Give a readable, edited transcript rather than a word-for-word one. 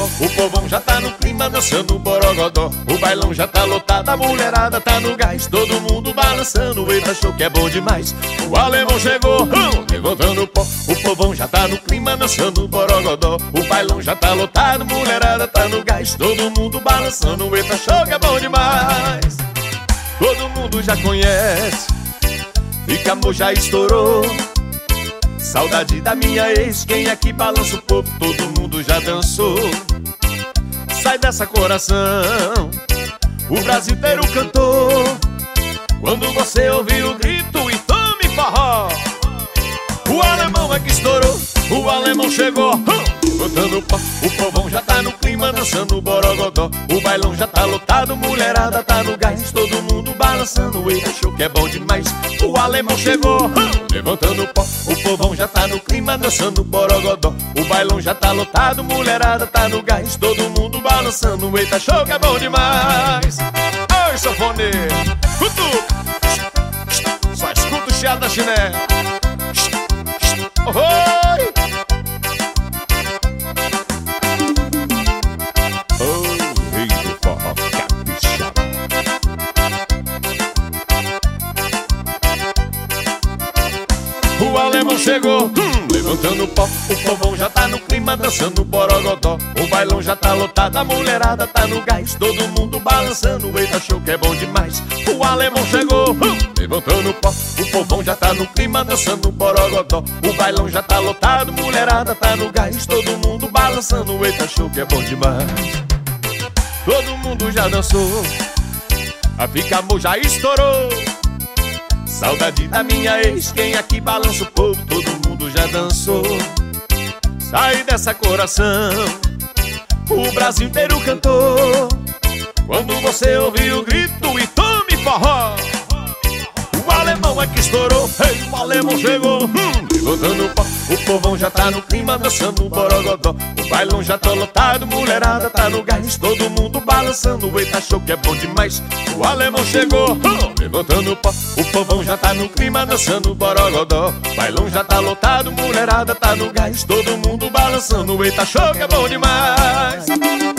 o povão já tá no clima dançando o borogodó. O bailão já tá lotado, a mulherada tá no gás, todo mundo balançando, eita show que é bom demais. O alemão chegou, levantando o pó, o povão já tá no clima dançando o borogodó. O bailão já tá lotado, a mulherada tá no gás, todo mundo balançando, eita show que é bom demais. Todo mundo já conhece, Fica amor já estourou. Saudade da minha ex, quem aqui balança o povo, todo mundo já dançou. Sai dessa coração, o Brasil inteiro cantou. Quando você ouvir o grito e tome forró. O alemão é que estourou, o alemão chegou, botando pó. O povão já tá no clima dançando o borogodó. O bailão já tá lotado, mulherada tá no gás, todo mundo balançando, eita show que é bom demais. O alemão chegou, levantando o pó. O povão já tá no clima dançando o borogodó. O bailão já tá lotado, mulherada tá no gás, todo mundo balançando, eita show que é bom demais. Oi, sanfoneiro, cutuca, só escuta o chiado da chiné. Oi! Oh, rei do forró capixaba. O alemão chegou, levantando o pó. O povão já tá no clima dançando o borogodó. O bailão já tá lotado, a mulherada tá no gás, todo mundo balançando, eita show que é bom demais. O alemão chegou, levantando o pó. O povão já tá no clima dançando o borogodó. O bailão já tá lotado, mulherada tá no gás, todo mundo balançando, eita show que é bom demais. Todo mundo já dançou, a Fica Amor já estourou. Saudade da minha ex, quem aqui balança o povo, todo mundo já dançou. Sai dessa coração, o Brasil inteiro cantou. Quando você ouvir o grito e tome forró. O alemão é que estourou, o alemão chegou, levantando o pó. O povão já tá no clima dançando o borogodó. O bailão já tá lotado, mulherada tá no gás, todo mundo balançando, eita show que é bom demais. O alemão chegou, levantando o pó. O povão já tá no clima dançando o borogodó. O bailão já tá lotado, mulherada tá no gás, todo mundo balançando, eita show que é bom demais.